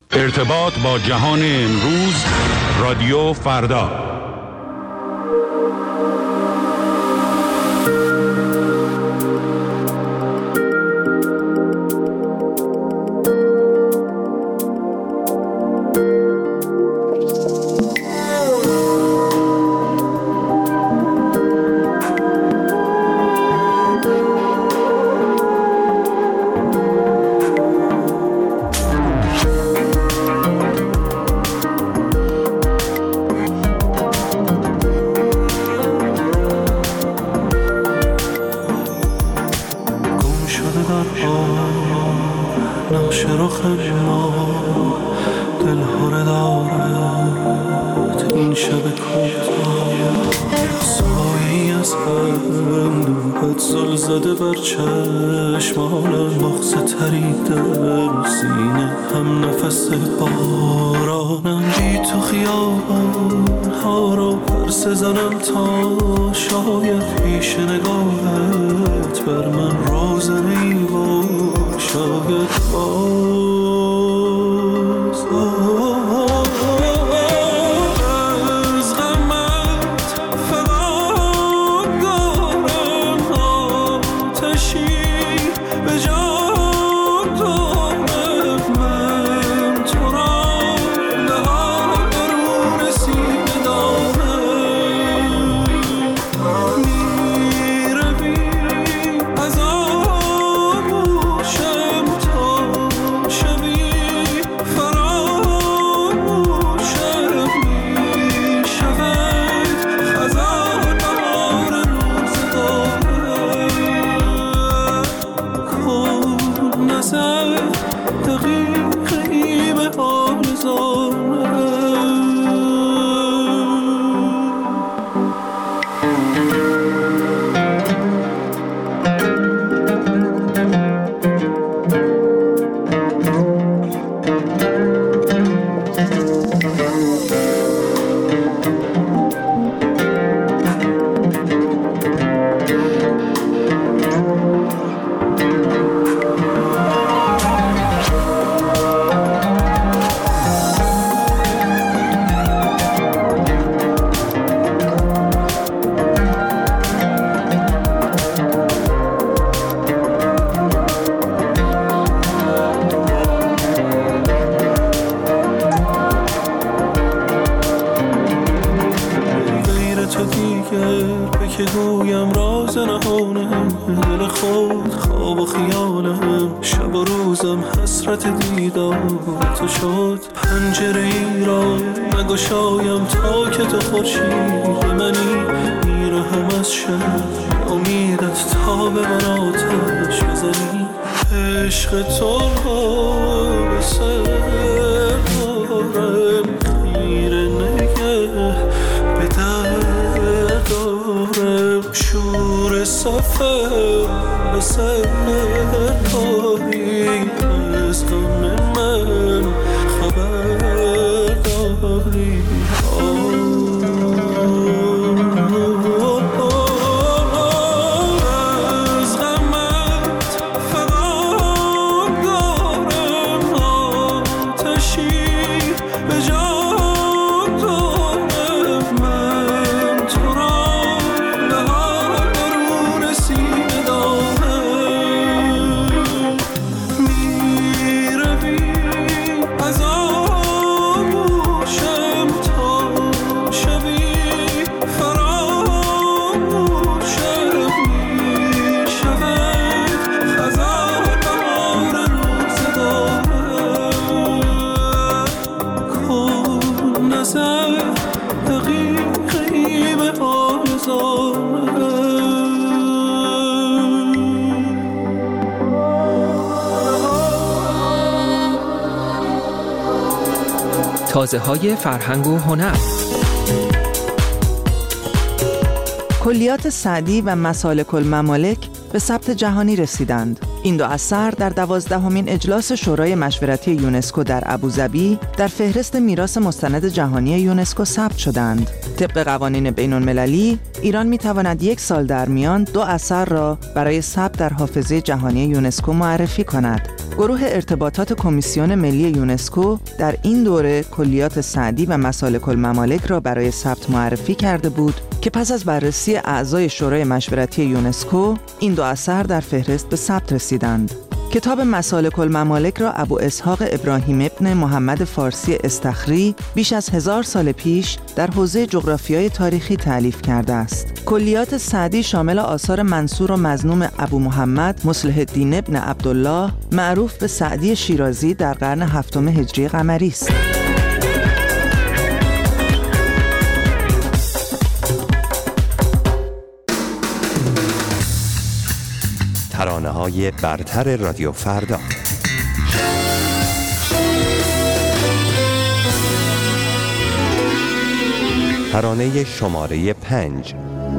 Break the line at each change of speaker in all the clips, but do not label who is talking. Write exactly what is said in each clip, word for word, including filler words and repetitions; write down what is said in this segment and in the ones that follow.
ارتباط با جهان امروز، رادیو فردا.
تازه‌های فرهنگ و هنر.
کلیات سعدی و مسالک الممالک به ثبت جهانی رسیدند. این دو اثر در دوازدهمین اجلاس شورای مشورتی یونسکو در ابوظبی در فهرست میراث مستند جهانی یونسکو ثبت شدند. طبق قوانین بین‌المللی، ایران می‌تواند یک سال در میان دو اثر را برای ثبت در حافظه جهانی یونسکو معرفی کند. گروه ارتباطات کمیسیون ملی یونسکو در این دوره کلیات سعدی و مسالک الممالک را برای ثبت معرفی کرده بود که پس از بررسی اعضای شورای مشورتی یونسکو این دو اثر در فهرست به ثبت رسیدند. کتاب مسالک الممالک را ابو اسحاق ابراهیم ابن محمد فارسی استخری بیش از هزار سال پیش در حوزه جغرافیای تاریخی تألیف کرده است. کلیات سعدی شامل آثار منصور و مظنون ابو محمد مصلح الدین ابن عبدالله معروف به سعدی شیرازی در قرن هفتم هجری قمری است.
ترانه‌های برتر رادیو فردا. ترانه شماره پنج.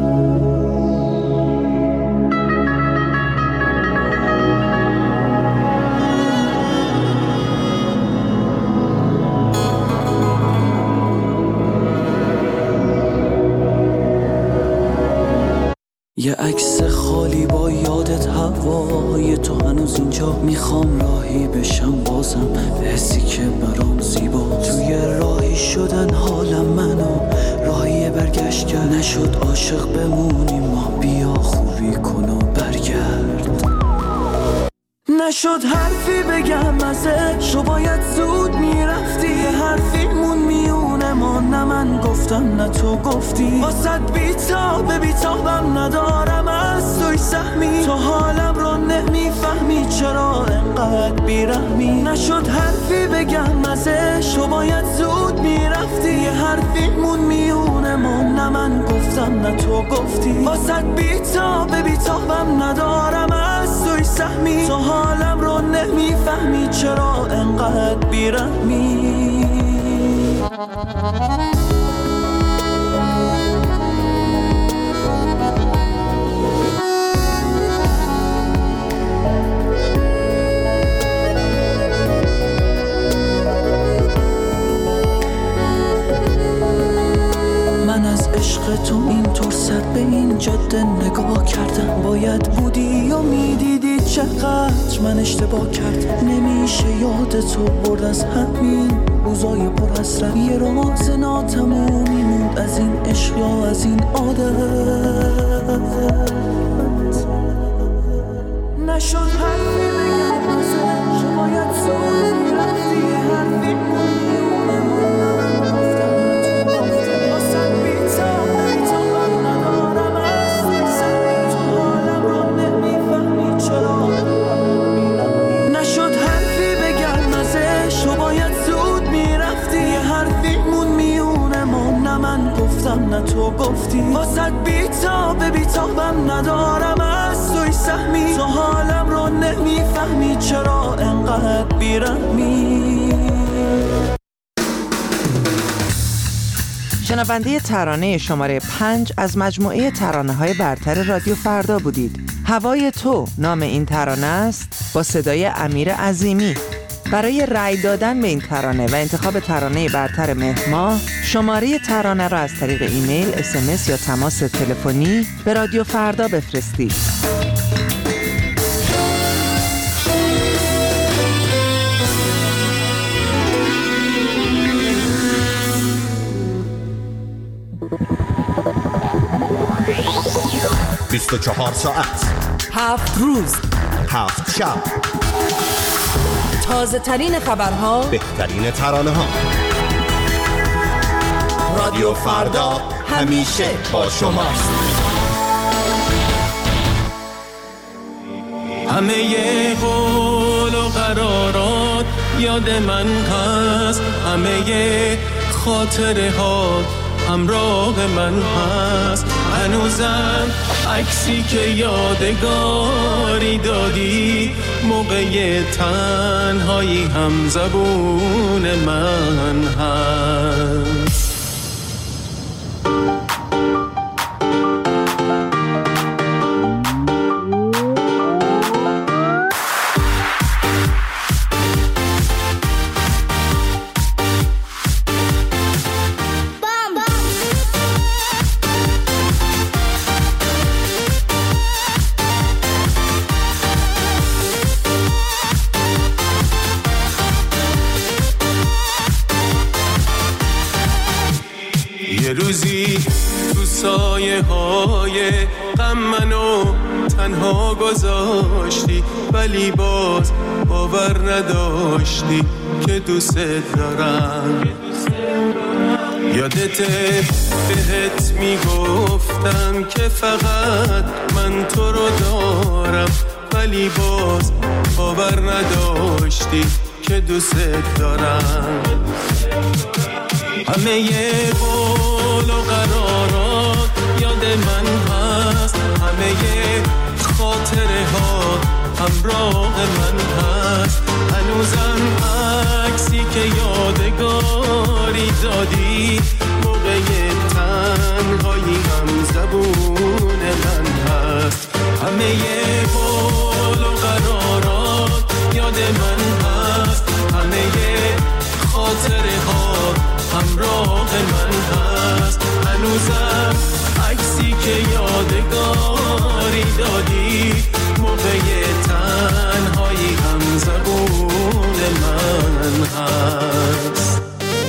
یه عکس خالی با یادت هوای تو هنوز اینجا، میخوام راهی بشم بازم به حسی که برام زیبا. توی راهی شدن حالم منو راهی برگشت کرد، نشد عاشق بمونیم ما، بیا خوبی کن و برگرد. نشد حرفی بگم ازش و باید زود میرفتی، یه حرفی مون میونه ما، نه من گفتم نه تو گفتی. واسد بیتاب بیتابم ندارم از توی سهمی، تو حالم رو نمیفهمی چرا انقدر بیرحمی. نشد حرفی بگم ازش و باید زود میرفتی، یه حرفی مون میونه ما، نه من گفتم نه تو گفتی. واسد بیتاب بیتابم ندارم از توی سهمی، تو حالم رو نمیفهمی چرا انقدر بیرحمی. من از عشق تو اینطور سر به این جاده نگاه کردم، باید بودی و میدیدی چقدر من اشتباه کرد. نمیشه یاد تو برد از همین روزای پر حسرت، یه راز ناتمومی موند از این عشق یا از این عادت. نشد حرفی بگم ازش باید زود میرفتی، یه حرفی میونه من گفتم نه تو گفتی. واسد بیتاب بیتابم ندارم از سر، تو حالم رو نمیفهمی چرا. نشد حرفی بگم ازش و باید زود میرفتی، یه حرفی مون میونه ما، نه من گفتم نه تو گفتی. واسد بیتاب بیتابم ندارم از توی سهمی، تو حالم رو نمیفهمی چرا انقدر بیرحمی.
شنونده ترانه شماره پنج از مجموعه ترانه‌های برتر رادیو فردا بودید. هوای تو نام این ترانه است با صدای امیر عظیمی. برای رأی دادن به این ترانه و انتخاب ترانه برتر مهر ماه، شماره ترانه را از طریق ایمیل، اس ام اس یا تماس تلفنی به رادیو فردا بفرستید.
بیست و چهار ساعت،
هفت روز،
هفت شب،
تازه ترین خبرها،
بهترین ترانه ها. رادیو فردا همیشه با شماست.
همه ی قول و قرارات یاد من هست، همه ی خاطره ها همراه من هست. هنوزم عکسی که یادگاری دادی، موقع تنهایی هم زبون من هست. روزی تو سایه های غم منو تنها گذاشتی، ولی باز باور نداشتی که دوست دارم. یادته بهت میگفتم که فقط من تو رو دارم، ولی باز باور نداشتی که دوست دارم. همه ی قول و قرارات یاد من هست، همه ی خاطره ها همراه من هست. هنوزم عکسی که یادگاری دادی موقع تنهایی هم زبون من هست. همه ی قول و قرارات یاد من هست، همه ی خاطره ها همراه من هست. هنوزم عکسی که یادگاری دادی موقع تنهایی هم زبون من هست.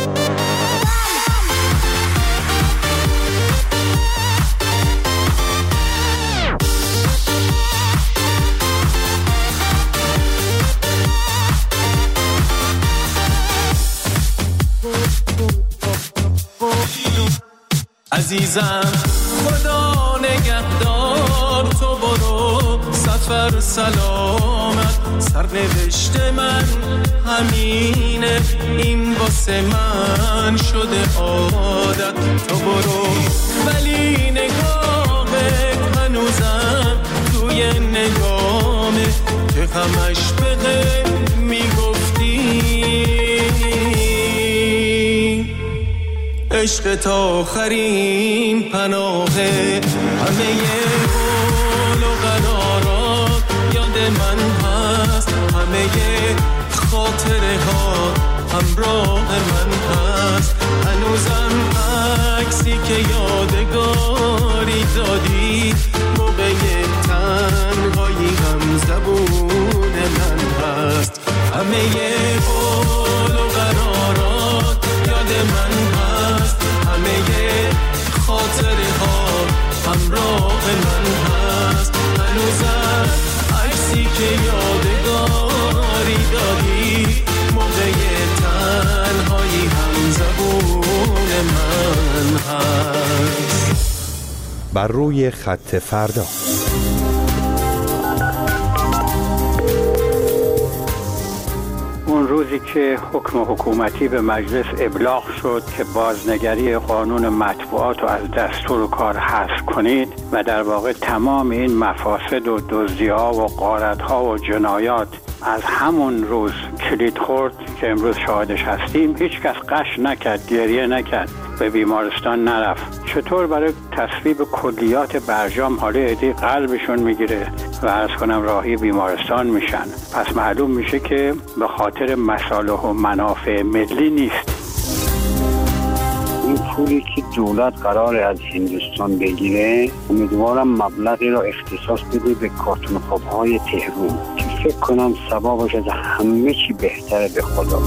عزیزم خدا نگهدار، تو برو سفر سلامت. سرنوشت من همینه، این واسه من شده عادت. تو برو ولی نگاهت هنوزم توی نگامه که همش بده میگفتی عشق تا آخرین پناهه. همه ی قول و قرارات یاد من هست، همه ی خاطره ها همراه من هست. هنوزم عکسی که یادگاری دادی موقع تنهایی هم زبون من هست. همه ی قول و قرارات یاد من هست، همه ی خاطره ها همراه من هست. هنوزم عکسی که یادگاری دادی موقع تنهایی هم زبون من هست.
بر روی خط فردا.
اون روزی که حکم حکومتی به مجلس ابلاغ شد که بازنگری قانون مطبوعات رو از دستور کار حذف کنید و در واقع تمام این مفاسد و دزدی‌ها و غارت‌ها و جنایات از همون روز کلید خورد که امروز شاهدش هستیم، هیچ کس قش نکرد، گریه نکرد، به بیمارستان نرفت. چطور برای تصویب کلیات برجام حالا عده‌ای قلبشون میگیره و عرض کنم راهی بیمارستان میشن؟ پس معلوم میشه که به خاطر مصالح و منافع ملی نیست.
این پولی که دولت قراره از هندوستان بگیره، امیدوارم مبلغی را اختصاص بده به کارتون خواب‌های تهران که فکر کنم ثوابش از همه چی بهتره به خدا.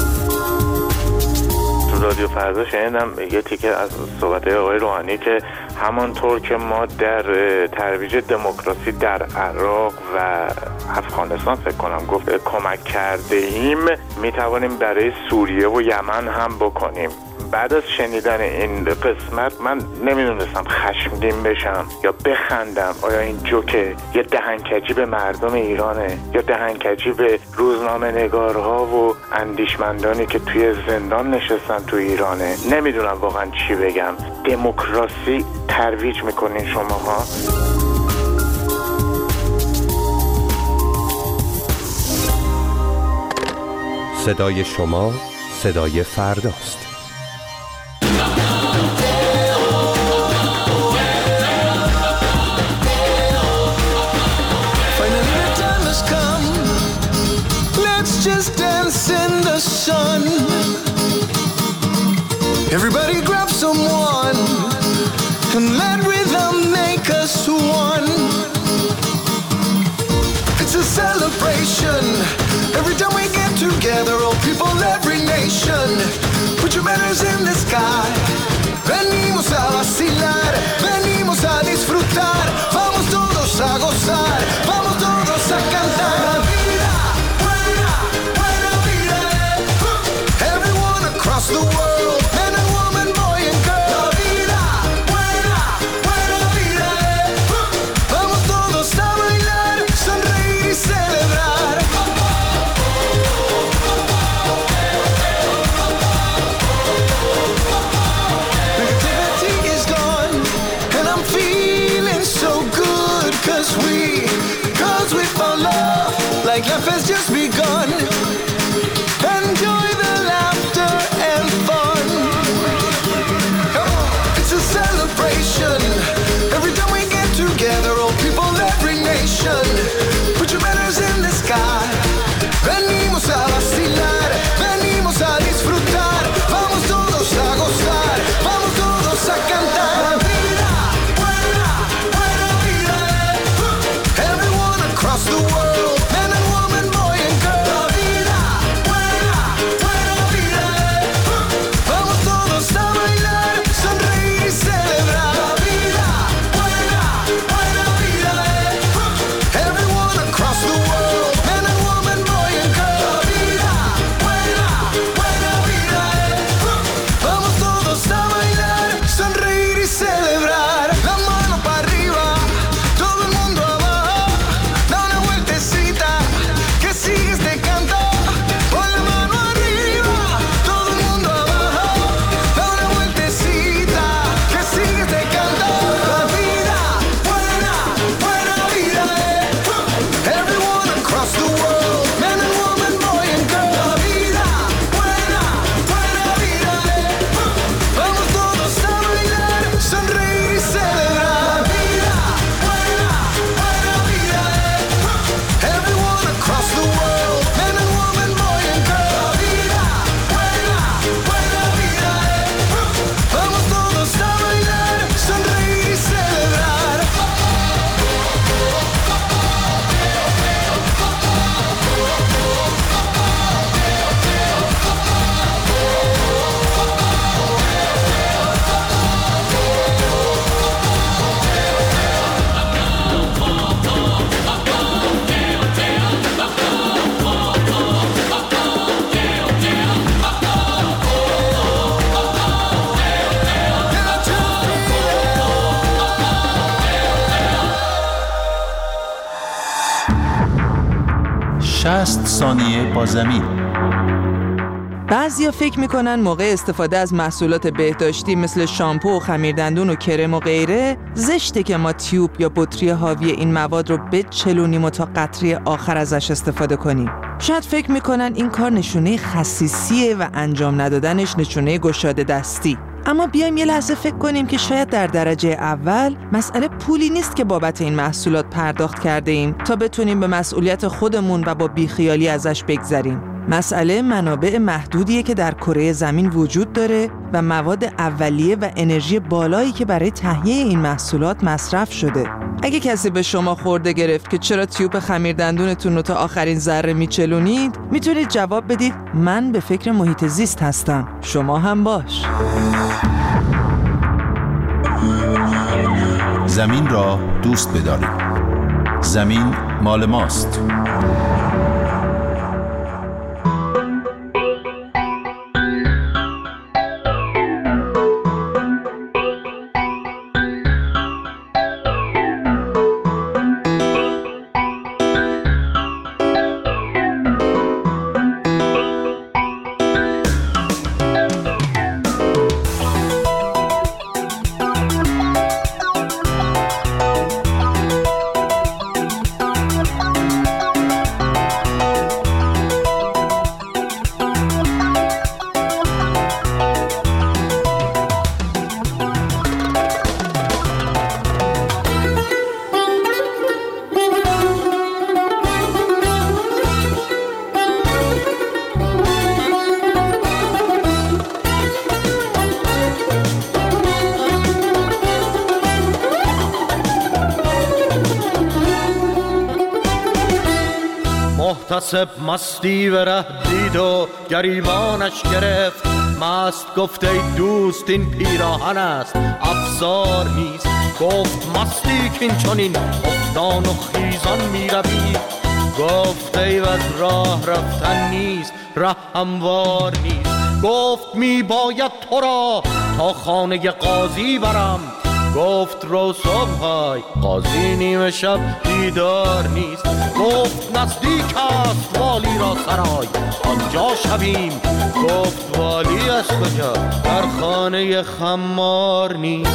تو رادیو فردا شنیدم یه تیکه از صحبت آقای روحانی که همانطور که ما در ترویج دموکراسی در عراق و افغانستان فکر کنم گفت کمک کرده ایم، میتوانیم برای سوریه و یمن هم بکنیم. بعد از شنیدن این قسمت من نمیدونستم خشمگین بشم یا بخندم. آیا این جوکه یه دهنکجی به مردم ایرانه یا دهنکجی به روزنامه نگارها و اندیشمندانی که توی زندان نشستن تو ایرانه؟ نمیدونم واقعا چی بگم. دموکراسی ترویج میکنین شماها؟
صدای شما صدای فرداست.
Sun. Everybody grab someone and let rhythm make us one. It's a celebration every time we get together, all people, every nation. Put your banners in the sky. Venimos
شصت ثانیه با زمین.
بعضیا فکر میکنن موقع استفاده از محصولات بهداشتی مثل شامپو و خمیردندون و کرم و غیره زشته که ما تیوب یا بطری حاوی این مواد رو بچلونیم و تا قطره آخر ازش استفاده کنیم. شاید فکر میکنن این کار نشونه خسیسیه و انجام ندادنش نشونه گشاده دستی. اما بیایم یه لحظه فکر کنیم که شاید در درجه اول مسئله پولی نیست که بابت این محصولات پرداخت کرده ایم تا بتونیم به مسئولیت خودمون و با بیخیالی ازش بگذریم. مسئله منابع محدودیه که در کره زمین وجود داره و مواد اولیه و انرژی بالایی که برای تهیه این محصولات مصرف شده. اگه کسی به شما خورده گرفت که چرا تیوب خمیردندونتون رو تا آخرین ذره میچلونید، میتونید جواب بدید من به فکر محیط زیست هستم، شما هم باش.
زمین را دوست بدارید. زمین مال ماست.
محتسب مستی و ره دید و گریبانش گرفت، مست گفت ای دوست این پیراهن است افزار نیست. گفت مستی کین چنین افتان و خیزان می روی، گفت ای از راه رفتن نیست ره هموار نیست. گفت می باید تو را تا خانه قاضی برم، گفت رو صبحای قاضی نیمه شب دیدار نیست. گفت نزدیک است والی را سرای آنجا شویم، گفت والی از کجا در خانه خمار نیست.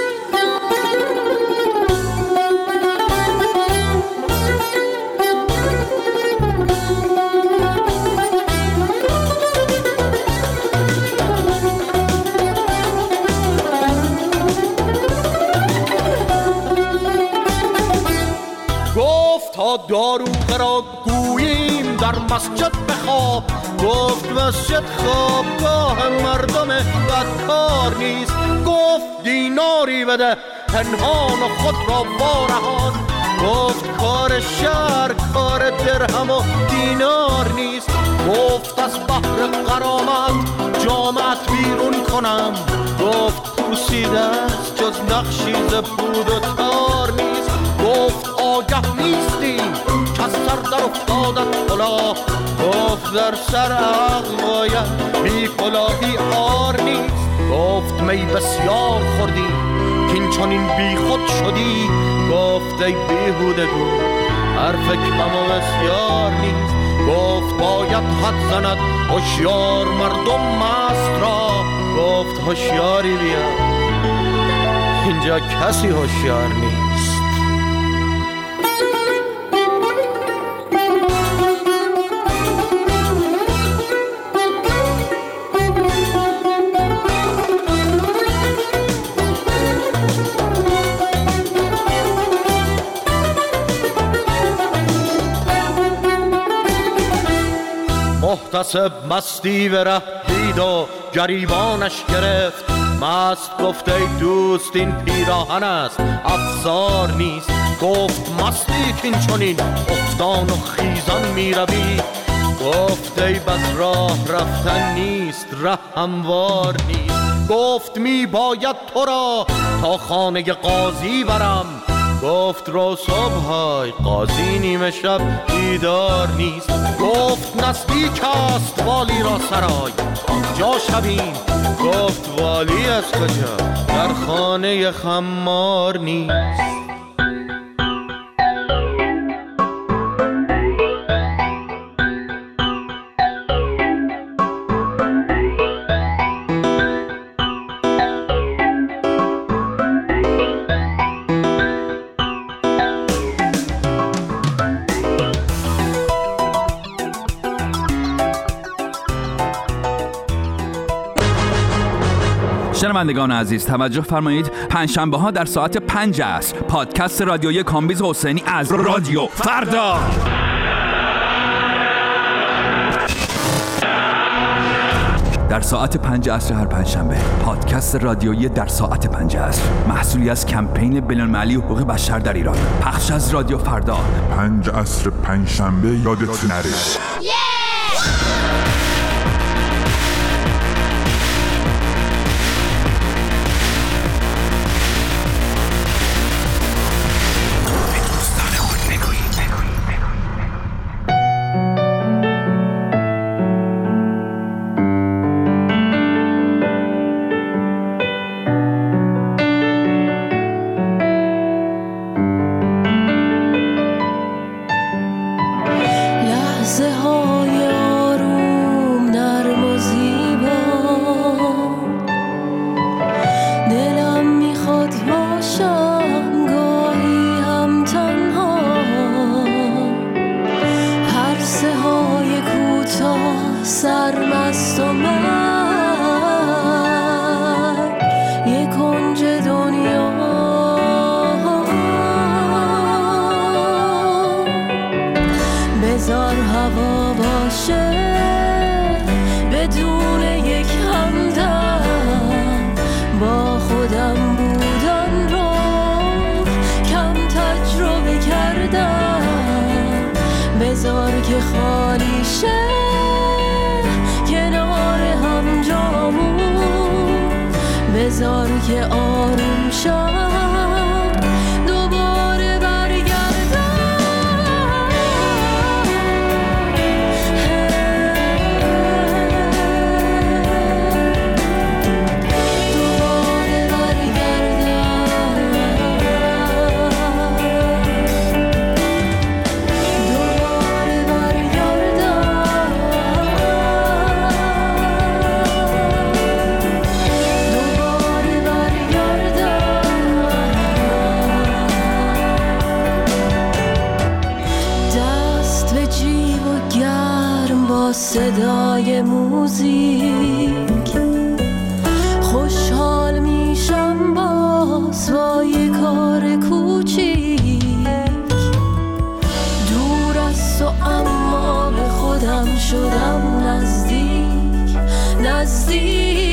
تا داروغه را گوییم در مسجد بخواب، گفت مسجد خوابگاه مردم بدکار نیست. گفت دیناری بده پنهان و خود را وارهان، گفت کار شهر کار درهم و دینار نیست. گفت از بحر غرامت جامعت بیرون کنم، گفت پوسیده است جز نقشی ز پود و تار نیست. گفت آگه نیستی که سر در افتادت کلاه، گفت در سر عقل باید بی کلاهی عار نیست. گفت می بسیار خوردی کین چنین بی خود شدی، گفت ای بیهودگو حرف کم و بسیار نیست. گفت باید حد زند هوشیار مردم مست را، گفت هوشیاری بیا اینجا کسی هوشیار نیست. محتسب مستی و ره دید و گریبانش گرفت، مست گفت ای دوست این پیراهن است افزار نیست. گفت مستی کین چنین افتان و خیزان می روی، گفت ای بس راه رفتن نیست ره هموار نیست. گفت می باید تو را تا خانه قاضی برم، گفت رو صبحای قاضی نیمه شب دیدار نیست. گفت نزدیک است والی را سرای آنجا شویم، گفت والی از کجا در خانه خمار نیست.
شنوندگان عزیز توجه فرمایید، پنجشنبه ها در ساعت پنج است پادکست رادیویی کامبیز حسینی از رادیو فردا. در ساعت پنج عصر هر پنجشنبه پادکست رادیویی در ساعت پنج عصر، محصولی از کمپین بین‌المللی حقوق بشر در ایران، پخش از رادیو فردا.
پنج عصر پنجشنبه یادت نره.
صدای موزیک خوشحال میشم باز با یه کار کوچیک، دور از تو اما به خودم شدم نزدیک نزدیک.